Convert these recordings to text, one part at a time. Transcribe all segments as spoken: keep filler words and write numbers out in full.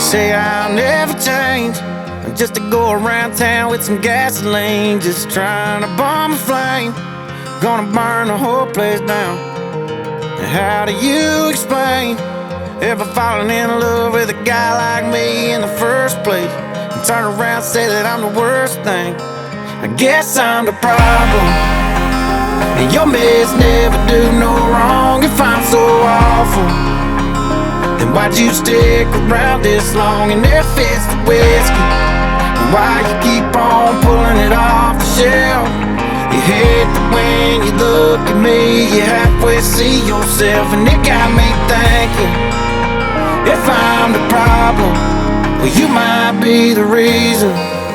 say I'll never change, just to go around town with some gasoline, just trying to bomb a flame, gonna burn the whole place down. And how do you explain ever falling in love with a guy like me in the first place, and turn around and say that I'm the worst thing? I guess I'm the problem, and your mess never do no wrong. If I'm so awful, then why'd you stick around this long? And if it's the whiskey, then why you keep on pulling it off the shelf? You hate that when you look at me, you halfway see yourself. And it got me thinking, if I'm the problem, well, you might be the reason.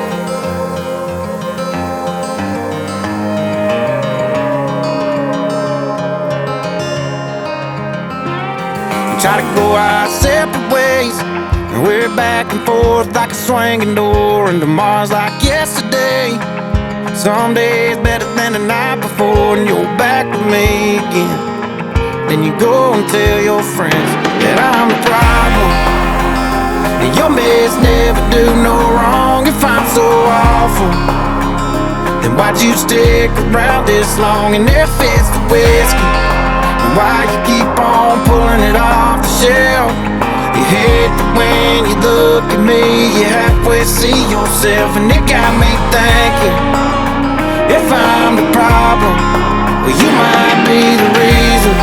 Try to go our separate ways, and we're back and forth like a swinging door, and tomorrow's like yesterday. Some days better than the night before, and you're back with me again. Then you go and tell your friends that I'm the problem, and your mess never do no wrong. If I'm so awful, then why'd you stick around this long? And if it's the whiskey, why you keep on pulling it off the shelf? You hate that when you look at me, you halfway see yourself. And it got me thinking, if I'm the problem, well, you might be the reason.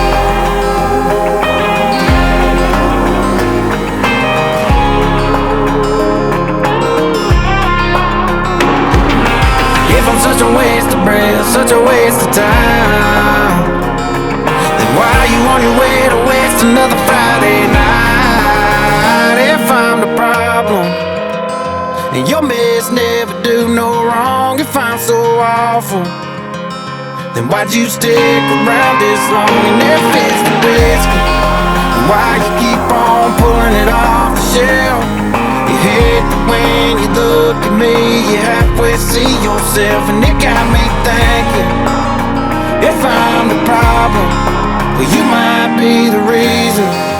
If I'm such a waste of breath, such a waste of time, why you on your way to waste another Friday night? If I'm the problem, and your mess never do no wrong. If I'm so awful, then why'd you stick around this long? And if it's the whiskey, then why you keep on pulling it off the shelf? You hate that when you look at me, you halfway see yourself. And it got me thinking, if I'm the problem, well, you might be the reason.